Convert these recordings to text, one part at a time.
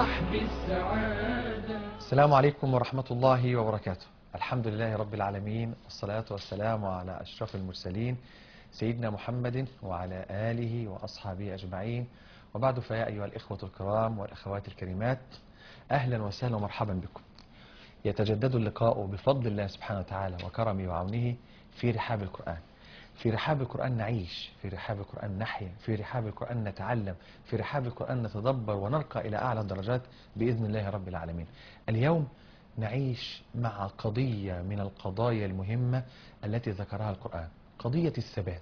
صحب السعادة. السلام عليكم ورحمة الله وبركاته. الحمد لله رب العالمين، والصلاة والسلام على أشرف المرسلين سيدنا محمد وعلى آله وأصحابه أجمعين، وبعد فيا أيها الإخوة الكرام والأخوات الكريمات، أهلا وسهلا ومرحبا بكم. يتجدد اللقاء بفضل الله سبحانه وتعالى وكرمه وعونه في رحاب القرآن. في رحاب القرآن نعيش، في رحاب القرآن نحيا، في رحاب القرآن نتعلم، في رحاب القرآن نتدبر ونرقى إلى أعلى الدرجات بإذن الله رب العالمين. اليوم نعيش مع قضية من القضايا المهمة التي ذكرها القرآن، قضية الثبات.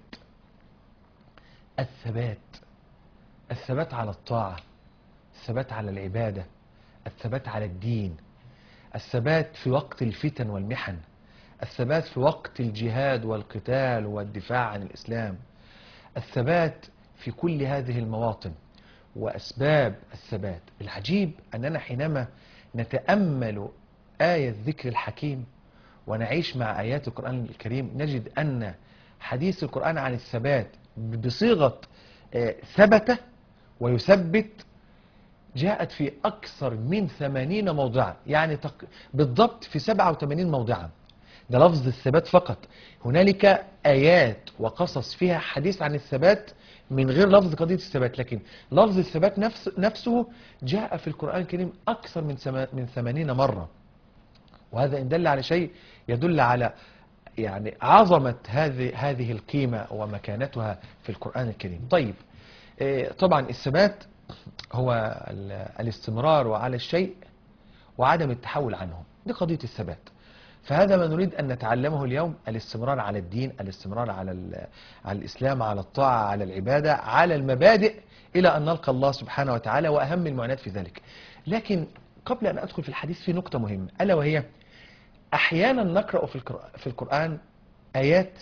الثبات على الطاعة، الثبات على العبادة، الثبات على الدين، الثبات في وقت الفتن والمحن، الثبات في وقت الجهاد والقتال والدفاع عن الإسلام، الثبات في كل هذه المواطن وأسباب الثبات. العجيب أننا حينما نتأمل آية ذكر الحكيم ونعيش مع آيات القرآن الكريم نجد أن حديث القرآن عن الثبات بصيغة ثبت ويثبت جاءت في أكثر من 80 موضعا، يعني بالضبط في 87 موضعا. ده لفظ الثبات فقط. هنالك آيات وقصص فيها حديث عن الثبات من غير لفظ قضية الثبات، لكن لفظ الثبات نفسه جاء في القرآن الكريم أكثر من 80 مرة. وهذا إن دل على شيء يدل على يعني عظمة هذه القيمة ومكانتها في القرآن الكريم. طيب، طبعا الثبات هو الاستمرار على الشيء وعدم التحول عنه، دي قضية الثبات. فهذا ما نريد أن نتعلمه اليوم، الاستمرار على الدين، الاستمرار على الإسلام، على الطاعة، على العبادة، على المبادئ، إلى أن نلقى الله سبحانه وتعالى، وأهم المعاناة في ذلك. لكن قبل أن أدخل في الحديث في نقطة مهمة، ألا وهي أحيانا نقرأ في القرآن آيات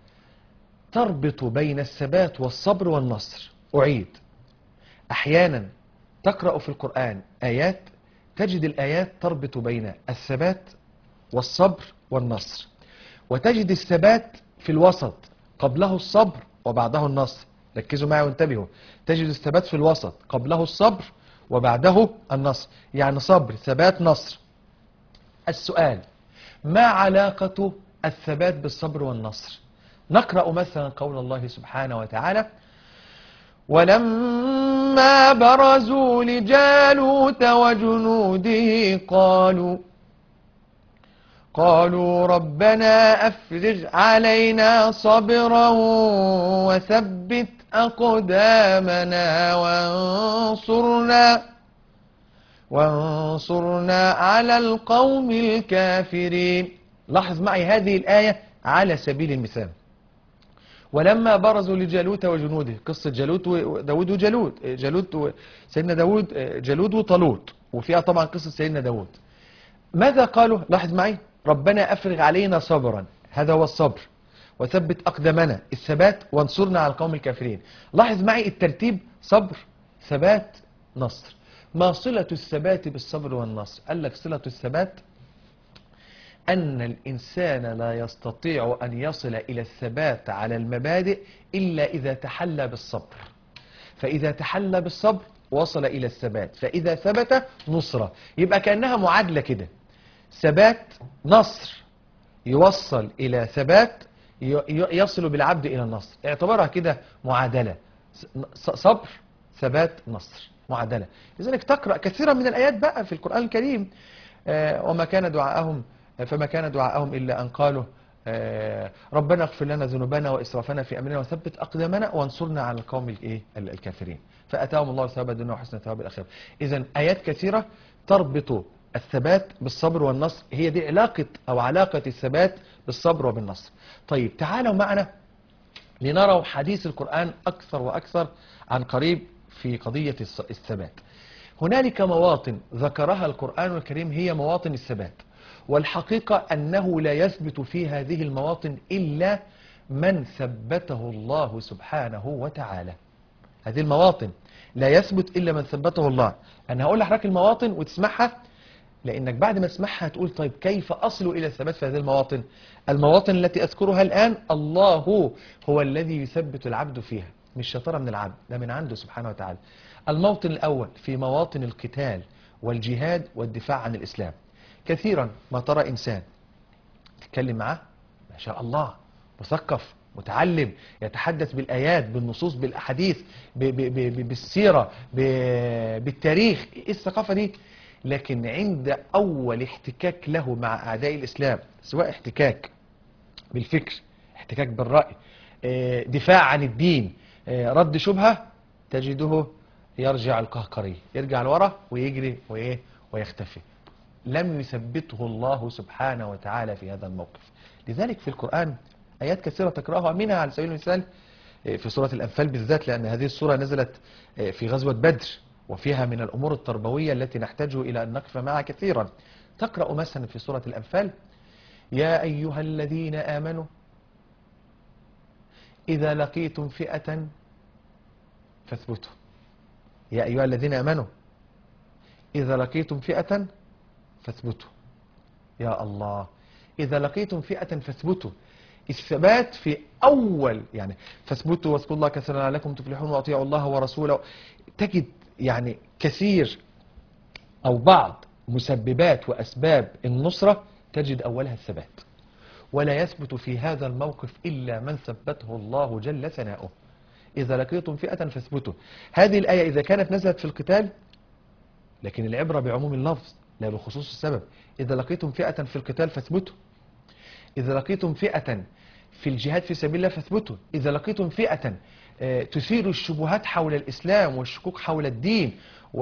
تربط بين الثبات والصبر والنصر. أعيد، أحيانا تقرأ في القرآن آيات تجد الآيات تربط بين الثبات والصبر والنصر، وتجد الثبات في الوسط، قبله الصبر وبعده النصر. ركزوا معي وانتبهوا، تجد الثبات في الوسط، قبله الصبر وبعده النصر، يعني صبر ثبات نصر. السؤال: ما علاقة الثبات بالصبر والنصر؟ نقرأ مثلا قول الله سبحانه وتعالى: ولما برزوا لجالوت وجنوده قالوا ربنا أفرغ علينا صبرا وثبت أقدامنا وانصرنا على القوم الكافرين. لاحظ معي هذه الآية على سبيل المثال. ولما برزوا لجالوت وجنوده، قصة جالوت وداود جالوت سيدنا داود، جالوت وطالوت، وفيها طبعا قصة سيدنا داود. ماذا قالوا؟ لاحظ معي: ربنا أفرغ علينا صبرا، هذا هو الصبر، وثبت أقدامنا الثبات، وانصرنا على القوم الكافرين. لاحظ معي الترتيب: صبر ثبات نصر. ما صلة الثبات بالصبر والنصر؟ قال لك صلة الثبات أن الإنسان لا يستطيع أن يصل إلى الثبات على المبادئ إلا إذا تحلى بالصبر، فإذا تحلى بالصبر وصل إلى الثبات، فإذا ثبت نصرة. يبقى كأنها معادلة كده، ثبات نصر يوصل إلى ثبات يصل بالعبد إلى النصر. اعتبرها كده معادلة، صبر ثبات نصر، معادلة. لذلك تقرأ كثيرا من الآيات بقى في القرآن الكريم: فما كان دعاءهم إلا أن قالوا ربنا اغفر لنا ذنوبنا وإسرافنا في أمرنا وثبت أقدامنا وانصرنا على القوم الكافرين، فأتاهم الله ثواب الدنيا وحسن ثواب الآخرة. إذن آيات كثيرة تربط الثبات بالصبر والنصر، هي دي علاقة الثبات بالصبر وبالنصر. طيب، تعالوا معنا لنرى حديث القرآن أكثر وأكثر عن قريب في قضية الثبات. هنالك مواطن ذكرها القرآن الكريم هي مواطن الثبات، والحقيقة أنه لا يثبت في هذه المواطن إلا من ثبته الله سبحانه وتعالى. هذه المواطن لا يثبت إلا من ثبته الله. أنا هقول لحضرتك المواطن وتسمعها، لأنك بعد ما تسمعها هتقول طيب كيف أصل إلى الثبات في هذه المواطن؟ المواطن التي أذكرها الآن الله هو الذي يثبت العبد فيها، مش شطارة من العبد، ده من عنده سبحانه وتعالى. الموطن الأول في مواطن القتال والجهاد والدفاع عن الإسلام. كثيرا ما ترى إنسان تتكلم معاه ما شاء الله مثقف متعلم يتحدث بالآيات بالنصوص بالأحاديث بالسيرة بالتاريخ، إيه الثقافة دي؟ لكن عند أول احتكاك له مع أعداء الإسلام، سواء احتكاك بالفكر، احتكاك بالرأي، دفاع عن الدين، رد شبهة، تجده يرجع القهقري، يرجع لورا ويجري وإيه ويختفي. لم يثبته الله سبحانه وتعالى في هذا الموقف. لذلك في القرآن آيات كثيرة تقرأها، منها على سبيل المثال في سورة الأنفال بالذات، لأن هذه السورة نزلت في غزوة بدر، وفيها من الأمور التربوية التي نحتاج إلى أن نقف معها كثيرا. تقرأ مثلا في سورة الأنفال: يا أيها الذين آمنوا إذا لقيتم فئة فاثبتوا. يا أيها الذين آمنوا إذا لقيتم فئة فاثبتوا. يا الله، إذا لقيتم فئة فاثبتوا. الثبات في أول يعني فاثبتوا واذكروا الله كثيرا لعلكم تفلحون وأطيعوا الله ورسوله. تجد يعني كثير أو بعض مسببات وأسباب النصرة تجد أولها الثبات، ولا يثبت في هذا الموقف إلا من ثبته الله جل ثناؤه. إذا لقيتم فئة فاثبتوا. هذه الآية إذا كانت نزلت في القتال، لكن العبرة بعموم اللفظ لا بخصوص السبب. إذا لقيتم فئة في القتال فاثبتوا. إذا لقيتم فئة في الجهاد في سبيل الله فاثبتوا. إذا لقيتم فئة تثير الشبهات حول الإسلام والشكوك حول الدين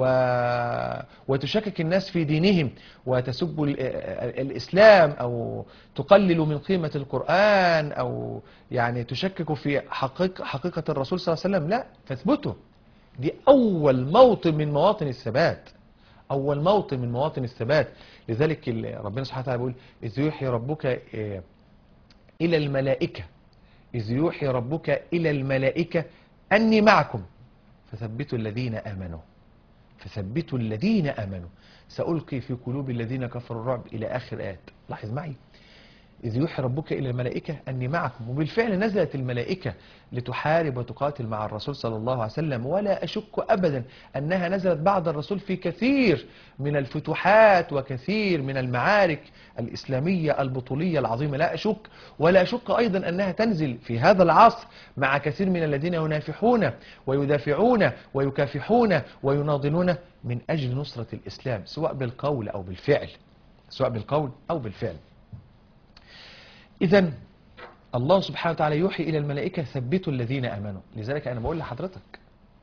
وتشكك الناس في دينهم وتسب الإسلام أو تقلل من قيمة القرآن أو يعني تشكك في حقيقة الرسول صلى الله عليه وسلم، لا، فاثبتوا. دي أول موطن من مواطن الثبات، أول موطن من مواطن الثبات. لذلك ربنا سبحانه وتعالى بيقول: إذ يوحي ربك إلى الملائكة، إذ يوحي ربك إلى الملائكة أني معكم فثبتوا الذين آمنوا، فثبتوا الذين آمنوا سألقي في قلوب الذين كفروا الرعب إلى آخر آيات. لاحظ معي: إذ يوحي ربك إلى الملائكة أني معكم. وبالفعل نزلت الملائكة لتحارب وتقاتل مع الرسول صلى الله عليه وسلم، ولا أشك أبدا أنها نزلت بعد الرسول في كثير من الفتوحات وكثير من المعارك الإسلامية البطولية العظيمة، لا أشك. ولا أشك أيضا أنها تنزل في هذا العصر مع كثير من الذين ينافحون ويدافعون ويكافحون ويناضلون من أجل نصرة الإسلام، سواء بالقول أو بالفعل، سواء بالقول أو بالفعل. إذن الله سبحانه وتعالى يوحي إلى الملائكة: ثبتوا الذين آمنوا. لذلك أنا بقول لحضرتك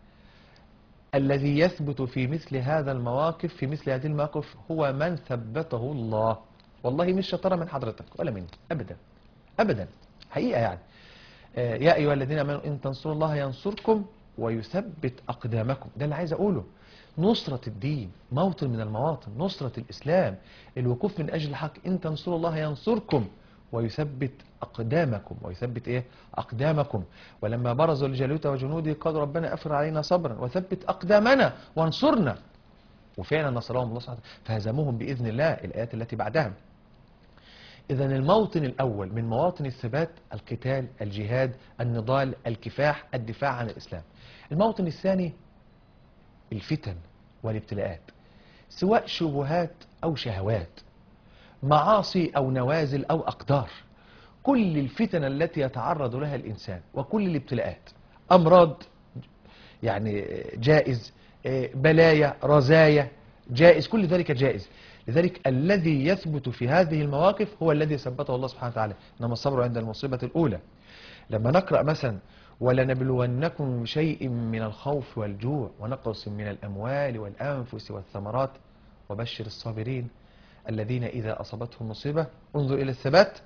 الذي يثبت في مثل هذا المواقف، في مثل هذه المواقف، هو من ثبته الله. والله مش شطارة من حضرتك ولا مني أبدا أبدا، حقيقة يعني. يا أيها الذين آمنوا إن تنصروا الله ينصركم ويثبت أقدامكم. ده اللي عايز أقوله. نصرة الدين موطن من المواطن، نصرة الإسلام، الوقوف من أجل الحق. إن تنصروا الله ينصركم ويثبت أقدامكم. ويثبت إيه؟ أقدامكم. ولما برزوا لجالوت وجنوده قالوا ربنا أفرغ علينا صبرا وثبت أقدامنا وانصرنا. وفعلا نصرهم الله سبحانه فهزموهم بإذن الله. الآيات التي بعدها. إذا الموطن الأول من مواطن الثبات القتال، الجهاد، النضال، الكفاح، الدفاع عن الإسلام. الموطن الثاني الفتن والابتلاءات، سواء شبهات أو شهوات، معاصي أو نوازل أو أقدار. كل الفتن التي يتعرض لها الإنسان وكل الابتلاءات، أمراض يعني جائز، بلايا، رزايا جائز، كل ذلك جائز. لذلك الذي يثبت في هذه المواقف هو الذي ثبته الله سبحانه وتعالى. إنما الصبر عند المصيبة الأولى. لما نقرأ مثلا: ولنبلونكم بشيء من الخوف والجوع ونقص من الأموال والأنفس والثمرات وبشر الصابرين الذين إذا أصابتهم مصيبة، انظر إلى الثبات،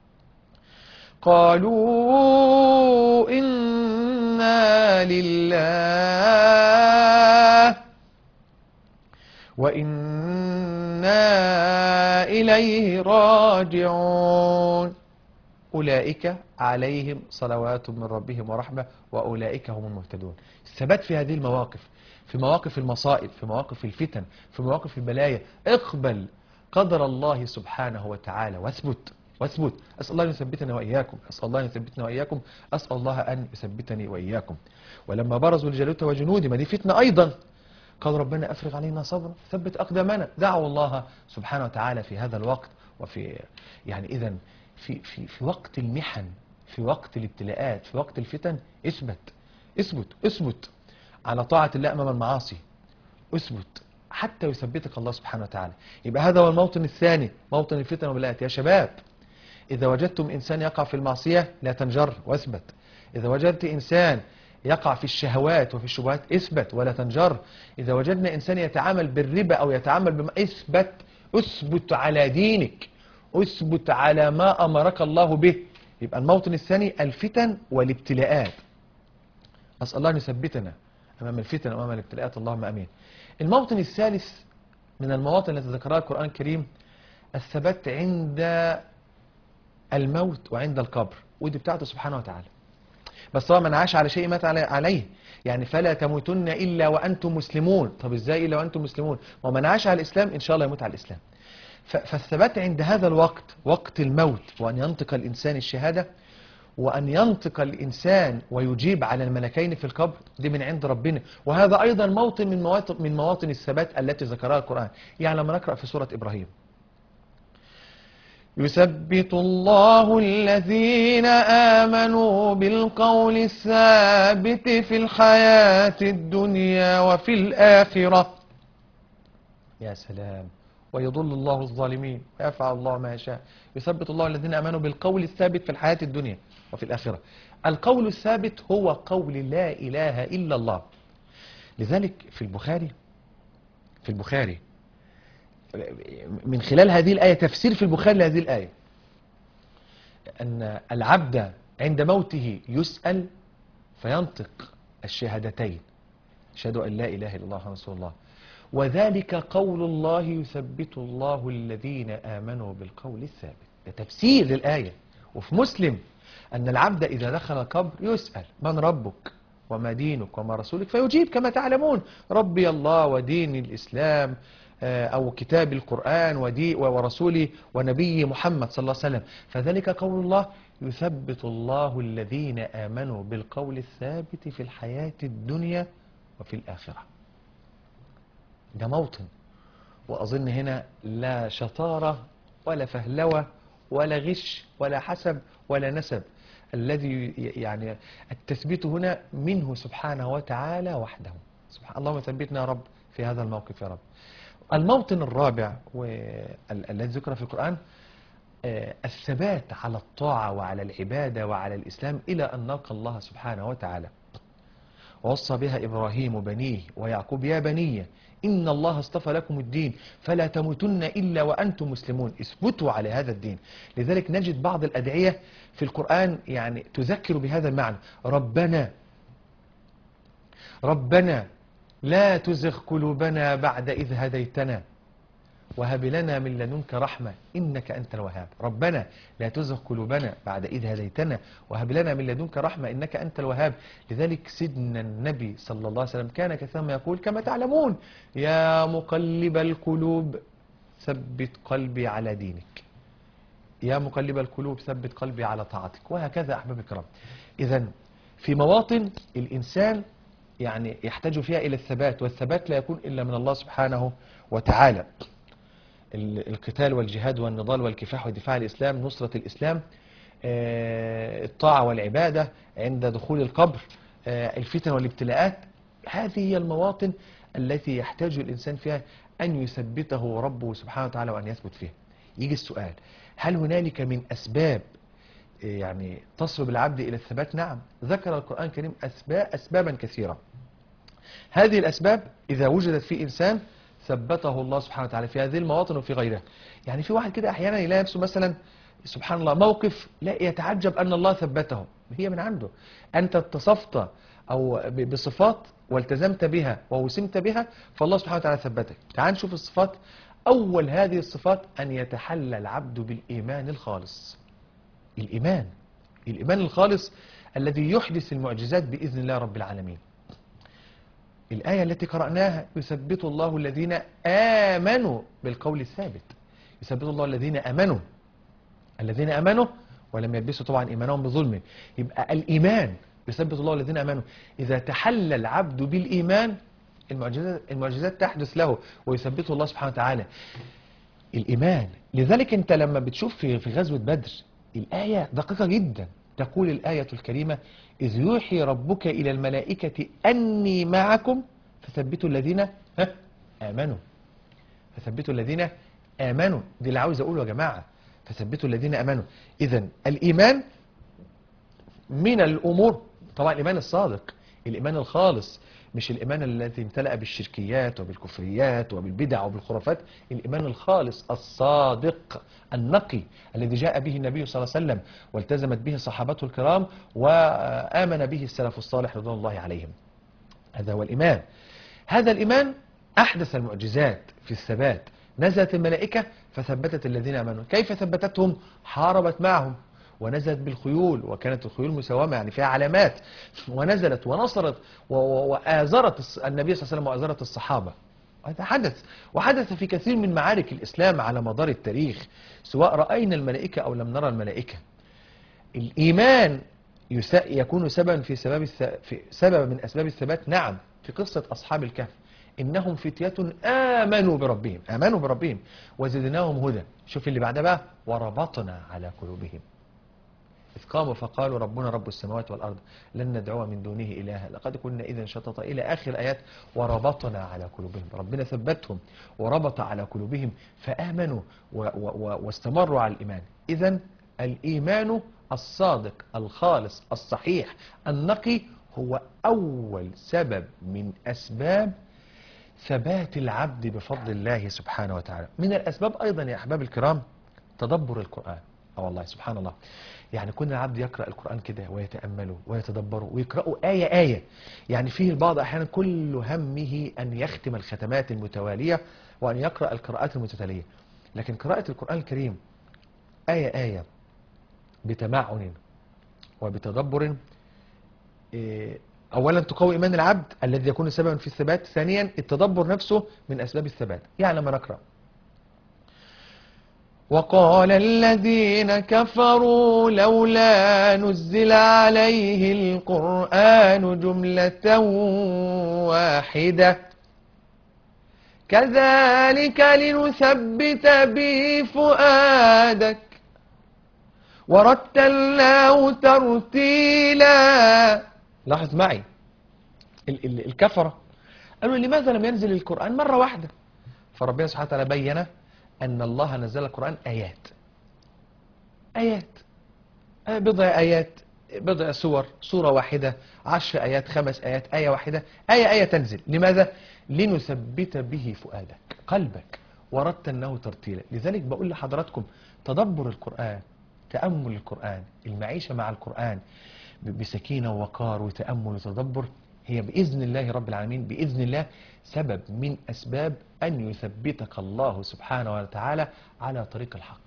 قالوا إنا لله وإنا إليه راجعون أولئك عليهم صلوات من ربهم ورحمة وأولئك هم المهتدون. الثبات في هذه المواقف، في مواقف المصائب، في مواقف الفتن، في مواقف البلايا. اقبل قدر الله سبحانه وتعالى واثبت واثبت. أسأل الله أن يثبتنا وإياكم، أسأل الله أن يثبتنا وإياكم، أسأل الله أن يثبتني وإياكم. ولما برزوا لجالوت وجنوده، ما دي فتنة أيضا، قال ربنا أفرغ علينا صبرا ثبت أقدامنا. دعوا الله سبحانه وتعالى في هذا الوقت. وفي يعني إذن في وقت المحن، في وقت الابتلاءات، في وقت الفتن، اثبت على طاعة الله أمام المعاصي. اثبت حتى يثبتك الله سبحانه وتعالى. يبقى هذا هو الموطن الثاني، موطن الفتن والبلاءات. يا شباب، إذا وجدتم إنسان يقع في المعصية لا تنجر واثبت. إذا وجدت إنسان يقع في الشهوات وفي الشبهات اثبت ولا تنجر. إذا وجدنا إنسان يتعامل بالربا أو يتعامل بما اثبت على دينك، اثبت على ما أمرك الله به. يبقى الموطن الثاني الفتن والابتلاءات. أسأل الله أن يثبتنا أمام الفتن وأمام الابتلاءات، اللهم أمين. الموطن الثالث من المواطن التي ذكرها القرآن الكريم الثبات عند الموت وعند القبر، ودي بتاعته سبحانه وتعالى. بس هو من عاش على شيء مات عليه، يعني فلا تموتن إلا وأنتم مسلمون. طب إزاي إلا وأنتم مسلمون؟ ومن عاش على الإسلام إن شاء الله يموت على الإسلام. فالثبات عند هذا الوقت، وقت الموت، وأن ينطق الإنسان الشهادة، وأن ينطق الإنسان ويجيب على الملكين في القبر، دي من عند ربنا. وهذا أيضا موطن من مواطن الثبات التي ذكرها القرآن. يعني لما نقرأ في سورة إبراهيم: يثبت الله الذين آمنوا بالقول الثابت في الحياة الدنيا وفي الآخرة. يا سلام. ويضل الله الظالمين ويفعل الله ما يشاء. يثبت الله الذين آمنوا بالقول الثابت في الحياة الدنيا وفي الآخرة. القول الثابت هو قول لا إله إلا الله. لذلك في البخاري من خلال هذه الآية، تفسير في البخاري لهذه الآية، أن العبد عند موته يسأل فينطق الشهادتين: أشهد أن لا إله إلا الله محمد رسول الله. وذلك قول الله يثبت الله الذين آمنوا بالقول الثابت. ده تفسير للآية. وفي مسلم أن العبد إذا دخل القبر يسأل: من ربك وما دينك وما رسولك؟ فيجيب كما تعلمون: ربي الله ودين الإسلام، أو كتاب القرآن ورسولي ونبي محمد صلى الله عليه وسلم. فذلك قول الله يثبت الله الذين آمنوا بالقول الثابت في الحياة الدنيا وفي الآخرة. ده موطن. وأظن هنا لا شطارة ولا فهلوة ولا غش ولا حسب ولا نسب. الذي يعني التثبيت هنا منه سبحانه وتعالى وحده. سبحان الله. اللهم ثبتنا يا رب في هذا الموقف يا رب. الموطن الرابع والذي ذكر في القرآن الثبات على الطاعة وعلى العبادة وعلى الإسلام إلى أن نلقى الله سبحانه وتعالى. ووصى بها إبراهيم بنيه ويعقوب: يا بني إن الله اصطفى لكم الدين فلا تموتن إلا وأنتم مسلمون. اثبتوا على هذا الدين. لذلك نجد بعض الأدعية في القرآن يعني تذكر بهذا المعنى: ربنا لا تزغ قلوبنا بعد إذ هديتنا وهب لنا من لدنك رحمة إنك أنت الوهاب. ربنا لا تزغ قلوبنا بعد إذ هديتنا وهب لنا من لدنك رحمة إنك أنت الوهاب. لذلك سيدنا النبي صلى الله عليه وسلم كان كثيرا ما يقول كما تعلمون: يا مقلب القلوب ثبت قلبي على دينك، يا مقلب القلوب ثبت قلبي على طاعتك. وهكذا أحباب الكرام. إذن في مواطن الإنسان يعني يحتاج فيها إلى الثبات، والثبات لا يكون إلا من الله سبحانه وتعالى. القتال والجهاد والنضال والكفاح ودفاع الإسلام، نصرة الإسلام، الطاعة والعبادة عند دخول القبر، الفتن والابتلاءات. هذه هي المواطن التي يحتاج الإنسان فيها أن يثبته ربه سبحانه وتعالى وأن يثبت فيها. يجي السؤال: هل هنالك من أسباب يعني تصل بالعبد إلى الثبات؟ نعم، ذكر القرآن الكريم أسبابا كثيرة. هذه الأسباب إذا وجدت في إنسان ثبته الله سبحانه وتعالى في هذه المواطن وفي غيرها. يعني في واحد كده أحيانا يلاقي نفسه مثلا سبحان الله موقف لا يتعجب أن الله ثبته، هي من عنده. أنت اتصفت أو بصفات والتزمت بها ووسمت بها فالله سبحانه وتعالى ثبتك. تعال نشوف الصفات. أول هذه الصفات أن يتحلى العبد بالإيمان الخالص. الإيمان الخالص الذي يحدث المعجزات بإذن الله رب العالمين. الآية التي قرأناها: يثبت الله الذين آمنوا بالقول الثابت. يثبت الله الذين آمنوا ولم يلبسوا طبعا إيمانهم بظلم. يبقى الإيمان يثبت الله الذين آمنوا. إذا تحلى العبد بالإيمان المعجزات تحدث له ويثبته الله سبحانه وتعالى. الإيمان. لذلك أنت لما بتشوف في غزوة بدر الآية دقيقة جدا، تقول الآية الكريمة: إذ يوحي ربك إلى الملائكة أني معكم فثبتوا الذين آمنوا. فثبتوا الذين آمنوا، دي اللي عاوز أقوله يا جماعة، فثبتوا الذين آمنوا. إذن الإيمان من الأمور، طبعا الإيمان الصادق، الإيمان الخالص، مش الإيمان الذي امتلأ بالشركيات وبالكفريات وبالبدع وبالخرافات. الإيمان الخالص الصادق النقي الذي جاء به النبي صلى الله عليه وسلم والتزمت به صحابته الكرام وآمن به السلف الصالح رضوان الله عليهم. هذا هو الإيمان. هذا الإيمان أحدث المعجزات في الثبات. نزلت الملائكة فثبتت الذين آمنوا. كيف ثبتتهم؟ حاربت معهم ونزلت بالخيول، وكانت الخيول مسومة يعني فيها علامات، ونزلت ونصرت وآزرت النبي صلى الله عليه وسلم وآزرت الصحابة. هذا حدث، وحدث في كثير من معارك الإسلام على مدار التاريخ، سواء رأينا الملائكة أو لم نرى الملائكة. الإيمان يكون سببا في سبب من أسباب الثبات. نعم، في قصة أصحاب الكهف: إنهم فتية آمنوا بربهم وزدناهم هدى. شوف اللي بعدها بقى: وربطنا على قلوبهم إذ قاموا فقالوا ربنا رب السماوات والأرض لن ندعو من دونه إلها لقد كنا إذا شططا، إلى آخر الآيات. وربطنا على قلوبهم، ربنا ثبتهم وربط على قلوبهم فآمنوا واستمروا على الإيمان. إذن الإيمان الصادق الخالص الصحيح النقي هو أول سبب من أسباب ثبات العبد بفضل الله سبحانه وتعالى. من الأسباب أيضا يا أحباب الكرام تدبر القرآن. والله سبحان الله، يعني كل العبد يقرأ القرآن كده ويتأمله ويتدبره ويقرأه آية آية. يعني فيه البعض أحيانا كل همه أن يختم الختمات المتوالية وأن يقرأ القراءات المتتالية، لكن قراءة القرآن الكريم آية آية بتمعن وبتدبر أولا تقوي إيمان العبد الذي يكون سببا في الثبات. ثانيا التدبر نفسه من أسباب الثبات. يعني لما نقرأ: وقال الذين كفروا لولا نزل عليه القرآن جملة واحدة كذلك لنثبت به فؤادك ورتلناه ترتيلا. لاحظ معي الكفرة قالوا: لماذا لم ينزل القرآن مرة واحدة؟ فربنا سبحانه وتعالى بين أن الله نزل القرآن آيات بضع آيات، بضع سور، سورة واحدة، 10 آيات، 5 آيات، آية واحدة، آية تنزل. لماذا؟ لنثبت به فؤادك، قلبك، ورتلناه ترتيلا. لذلك بقول لحضراتكم: تدبر القرآن، تأمل القرآن، المعيشة مع القرآن بسكينة ووقار وتأمل وتدبر هي بإذن الله رب العالمين، بإذن الله سبب من أسباب أن يثبتك الله سبحانه وتعالى على طريق الحق.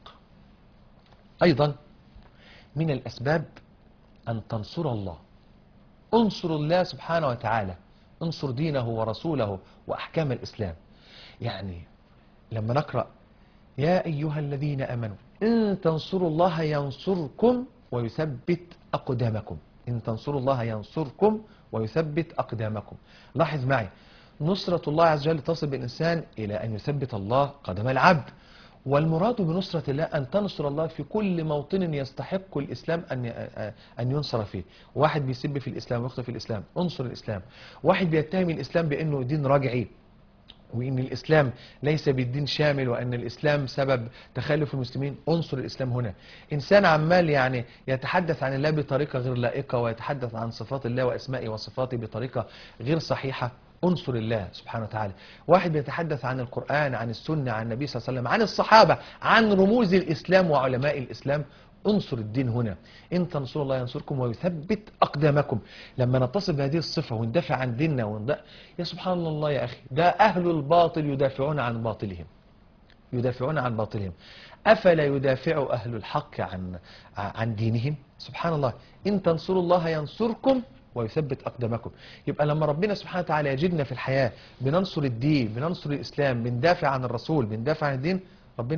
أيضا من الأسباب أن تنصر الله. انصر الله سبحانه وتعالى، انصر دينه ورسوله وأحكام الإسلام. يعني لما نقرأ: يا أيها الذين آمنوا إن تنصروا الله ينصركم ويثبت أقدامكم. إن تنصروا الله ينصركم ويثبت أقدامكم. لاحظ معي، نصرة الله عز وجل تصل بالإنسان إلى أن يثبت الله قدم العبد. والمراد بنصرة الله أن تنصر الله في كل موطن يستحق الإسلام أن ينصر فيه. واحد بيسب في الإسلام ويخطئ في الإسلام، انصر الإسلام. واحد بيتهم الإسلام بأنه دين رجعي وإن الإسلام ليس بالدين شامل وأن الإسلام سبب تخلف المسلمين، انصر الإسلام هنا. إنسان عمال يعني يتحدث عن الله بطريقة غير لائقة ويتحدث عن صفات الله وأسمائه وصفاته بطريقة غير صحيحة، انصر الله سبحانه وتعالى. واحد بيتحدث عن القرآن، عن السنة، عن النبي صلى الله عليه وسلم، عن الصحابة، عن رموز الإسلام وعلماء الإسلام، انصر الدين هنا. إن تنصروا الله ينصركم ويثبت أقدامكم. لما نتصف بهذه الصفة وندافع عن ديننا يا سبحان الله يا أخي، ده أهل الباطل يدافعون عن باطلهم، يدافعون عن باطلهم. أفلا يدافع أهل الحق عن دينهم؟ سبحان الله. إن تنصروا الله ينصركم ويثبت أقدامكم. يبقى لما ربنا سبحانه وتعالى يجدنا في الحياة بننصر الدين، بننصر الإسلام، بندافع عن الرسول، بندافع عن الدين، ربنا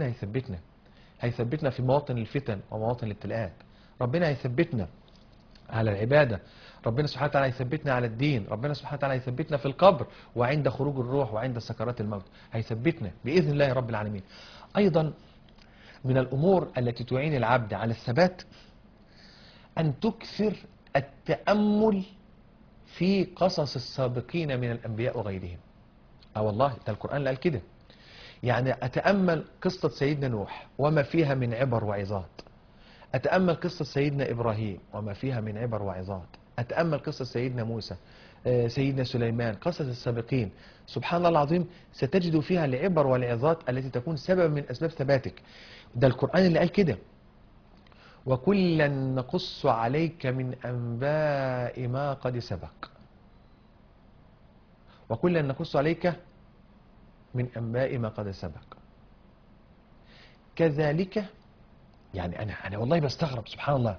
هيثبتنا في مواطن الفتن ومواطن الابتلاءات. ربنا هيثبتنا على العبادة، ربنا سبحانه وتعالى هيثبتنا على الدين، ربنا سبحانه وتعالى هيثبتنا في القبر وعند خروج الروح وعند سكرات الموت، هيثبتنا بإذن الله رب العالمين. أيضا من الأمور التي تعين العبد على الثبات أن تكثر التأمل في قصص السابقين من الأنبياء وغيرهم. والله ده القرآن اللي قال كده، يعني أتأمل قصة سيدنا نوح وما فيها من عبر وعظات، أتأمل قصة سيدنا إبراهيم وما فيها من عبر وعظات، أتأمل قصة سيدنا موسى، سيدنا سليمان، قصص السابقين. سبحان الله العظيم ستجد فيها العبر والعظات التي تكون سبب من أسباب ثباتك. ده القرآن اللي قال كده: وكلا نقص عليك من أنباء ما قد سبق. وكلا نقص عليك من أنباء ما قد سبق. كذلك، يعني أنا والله بستغرب سبحان الله،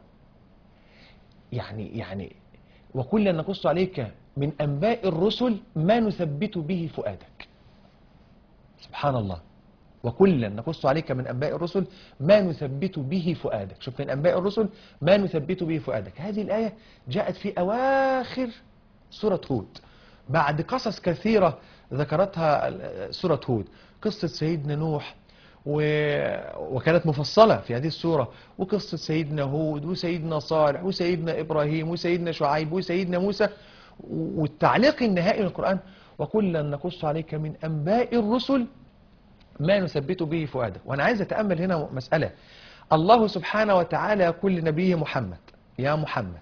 يعني وكلا نقص عليك من أنباء الرسل ما نثبت به فؤادك. سبحان الله، وكلا نقص عليك من أنباء الرسل ما نثبت به فؤادك. شوف، من أنباء الرسل ما نثبت به فؤادك. هذه الآية جاءت في أواخر سورة هود بعد قصص كثيرة ذكرتها سورة هود. قصة سيدنا نوح وكانت مفصلة في هذه السورة، وقصة سيدنا هود وسيدنا صالح وسيدنا إبراهيم وسيدنا شعيب وسيدنا موسى، والتعليق النهائي للقرآن: وكلا نقص عليك من أنباء الرسل ما نثبت به فؤادك. وأنا عايز أتأمل هنا مسألة. الله سبحانه وتعالى يقول لنبيه محمد: يا محمد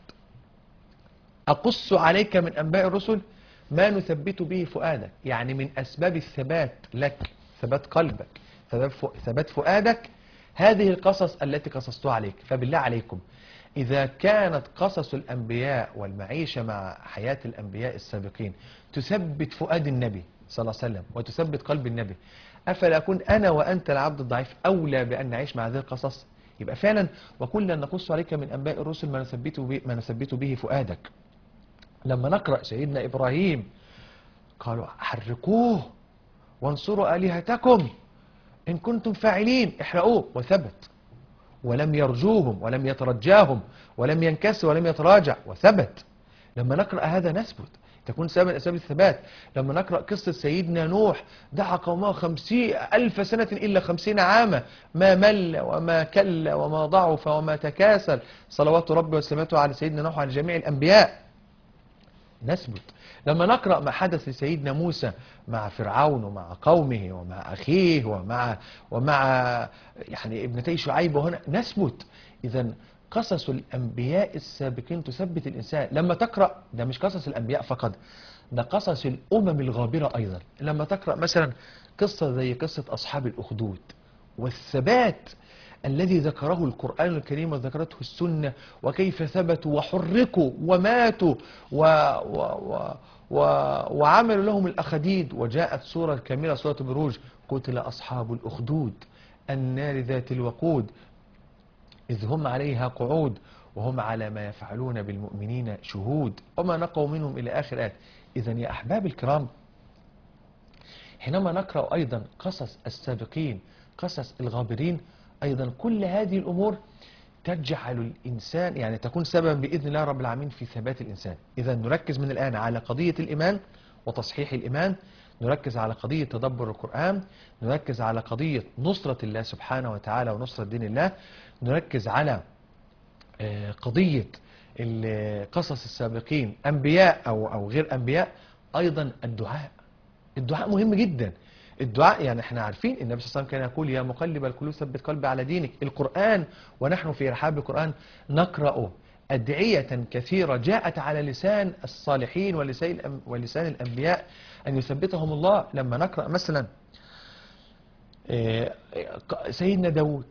أقص عليك من أنباء الرسل ما نثبت به فؤادك. يعني من أسباب الثبات لك، ثبات قلبك، ثبات فؤادك، هذه القصص التي قصصتها عليك. فبالله عليكم، إذا كانت قصص الأنبياء والمعيشة مع حياة الأنبياء السابقين تثبت فؤاد النبي صلى الله عليه وسلم وتثبت قلب النبي، أفلا أكون أنا وأنت العبد الضعيف أولى بأن نعيش مع هذه القصص؟ يبقى فعلا وكلا نقص عليك من أنباء الرسل ما نثبت به فؤادك. لما نقرأ سيدنا إبراهيم قالوا: حرقوه وانصروا آلهتكم إن كنتم فاعلين، احرقوه، وثبت ولم يرجوهم ولم يترجاهم ولم ينكسر ولم يتراجع وثبت. لما نقرأ هذا نثبت، تكون سبب من أسباب الثبات. لما نقرأ قصة سيدنا نوح: دعا قومه 50,000 سنة إلا 50 عاما ما مل وما كل وما ضعف وما تكاسل، صلوات ربي وسلامته على سيدنا نوح وعلى جميع الأنبياء، نثبت. لما نقرأ ما حدث لسيدنا موسى مع فرعون ومع قومه ومع أخيه ومع يعني ابنتي شعيب، وهنا نثبت. إذا قصص الأنبياء السابقين تثبت الإنسان. لما تقرأ، ده مش قصص الأنبياء فقط، ده قصص الأمم الغابرة أيضا. لما تقرأ مثلا قصة زي قصة أصحاب الأخدود والثبات الذي ذكره القرآن الكريم وذكرته السنة، وكيف ثبتوا وحركوا وماتوا وعملوا لهم الأخديد. وجاءت سورة كاملة، سورة بروج: قتل أصحاب الأخدود النار ذات الوقود إذ هم عليها قعود وهم على ما يفعلون بالمؤمنين شهود وما نقوا منهم إلى آخر آية. إذا يا أحباب الكرام، حينما نقرأ أيضا قصص السابقين، قصص الغابرين، أيضا كل هذه الأمور تجعل الإنسان، يعني تكون سببا بإذن الله رب العالمين في ثبات الإنسان. إذا نركز من الآن على قضية الإيمان وتصحيح الإيمان، نركز على قضية تدبر القرآن، نركز على قضية نصرة الله سبحانه وتعالى ونصرة دين الله، نركز على قضية قصص السابقين أنبياء أو غير أنبياء. أيضا الدعاء مهم جدا. الدعاء، يعني احنا عارفين النبي صلى الله عليه وسلم كان يقول: يا مقلب القلوب ثبت قلبي على دينك. القرآن ونحن في رحاب القرآن نقرأ أدعية كثيرة جاءت على لسان الصالحين ولسان الأنبياء أن يثبتهم الله. لما نقرأ مثلا سيدنا داود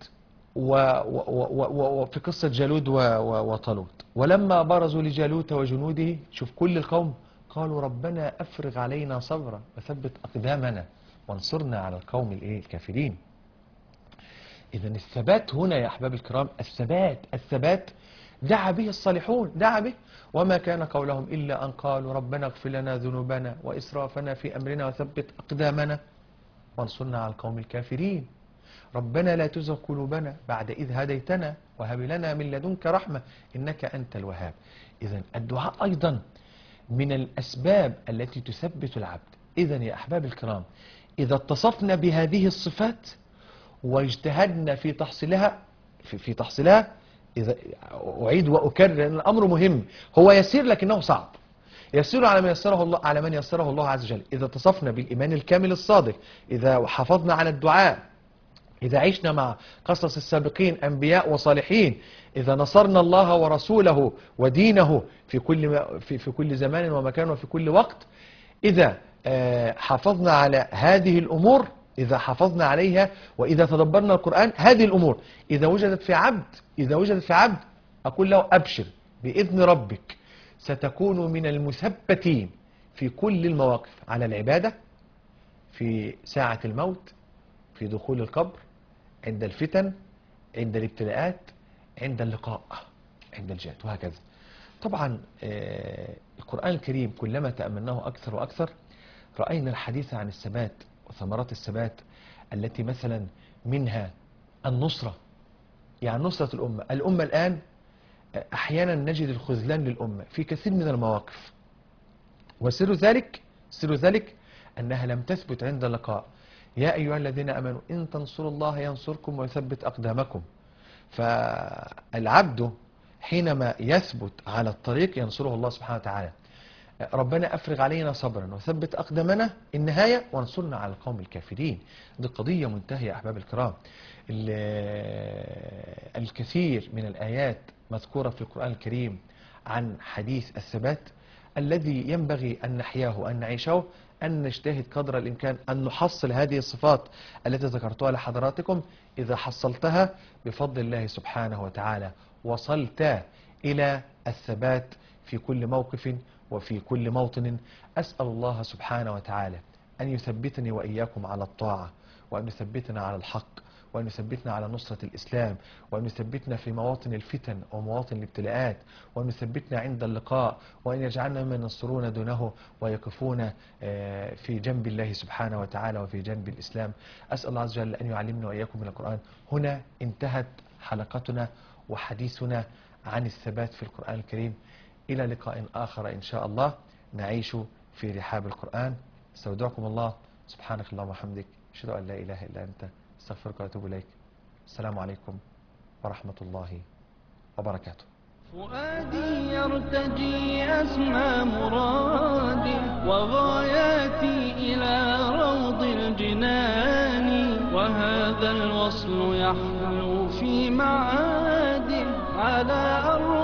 وفي قصة جالوت وطالوت: ولما برزوا لجالوت وجنوده، شوف كل القوم قالوا: ربنا أفرغ علينا صبرا وثبت أقدامنا وانصرنا على القوم الكافرين. إذا الثبات هنا يا أحباب الكرام، الثبات دعا به الصالحون، دعا به: وما كان قولهم إلا أن قالوا ربنا اغفر لنا ذنوبنا وإسرافنا في أمرنا وثبت أقدامنا وانصرنا على القوم الكافرين. ربنا لا تزغ قلوبنا بعد إذ هديتنا وهب لنا من لدنك رحمة إنك أنت الوهاب. إذن الدعاء أيضا من الأسباب التي تثبت العبد. إذن يا أحباب الكرام، إذا اتصفنا بهذه الصفات واجتهدنا في تحصيلها إذا أعيد وأكرر أن الأمر مهم، هو يسير لكنه صعب، يسير على من يسره الله عز وجل. إذا اتصفنا بالإيمان الكامل الصادق، إذا حافظنا على الدعاء، إذا عشنا مع قصص السابقين أنبياء وصالحين، إذا نصرنا الله ورسوله ودينه في كل زمان ومكان وفي كل وقت، إذا حافظنا على هذه الأمور، إذا حافظنا عليها، وإذا تدبرنا القرآن، هذه الأمور إذا وجدت في عبد أقول له أبشر بإذن ربك، ستكون من المثبتين في كل المواقف، على العبادة، في ساعة الموت، في دخول القبر، عند الفتن، عند الابتلاءات، عند اللقاء، عند الجهاد، وهكذا. طبعا القرآن الكريم كلما تأملناه أكثر وأكثر رأينا الحديث عن الثبات وثمرات الثبات، التي مثلا منها النصرة، يعني نصرة الأمة الآن أحيانا نجد الخذلان للأمة في كثير من المواقف، وسر ذلك أنها لم تثبت عند اللقاء. يا أيها الذين آمنوا إن تنصروا الله ينصركم ويثبت أقدامكم. فالعبد حينما يثبت على الطريق ينصره الله سبحانه وتعالى. ربنا أفرغ علينا صبرا وثبت أقدامنا، النهاية وانصرنا على القوم الكافرين. دي قضية منتهية يا أحباب الكرام. الكثير من الآيات مذكورة في القرآن الكريم عن حديث الثبات الذي ينبغي أن نحياه وأن نعيشه، أن نجتهد قدر الإمكان أن نحصل هذه الصفات التي ذكرتها لحضراتكم. إذا حصلتها بفضل الله سبحانه وتعالى وصلت إلى الثبات في كل موقف وفي كل موطن. أسأل الله سبحانه وتعالى أن يثبتني وإياكم على الطاعة، وأن يثبتنا على الحق، وأن يثبتنا على نصرة الإسلام، وأن يثبتنا في مواطن الفتن ومواطن الابتلاءات، وأن يثبتنا عند اللقاء، وأن يجعلنا من ينصرون دونه ويقفون في جنب الله سبحانه وتعالى وفي جنب الإسلام. أسأل الله عز وجل أن يعلمنا وإياكم من القرآن. هنا انتهت حلقتنا وحديثنا عن الثبات في القرآن الكريم. إلى لقاء آخر إن شاء الله نعيش في رحاب القرآن. استودعكم الله، سبحانك اللهم وبحمدك، أشهد أن لا إله إلا أنت، استغفرك وأتوب إليك. السلام عليكم ورحمة الله وبركاته. فؤادي يرتجي أسمى مرادي وغاياتي إلى روض الجنان، وهذا الوصل يحلو في معادي على أرض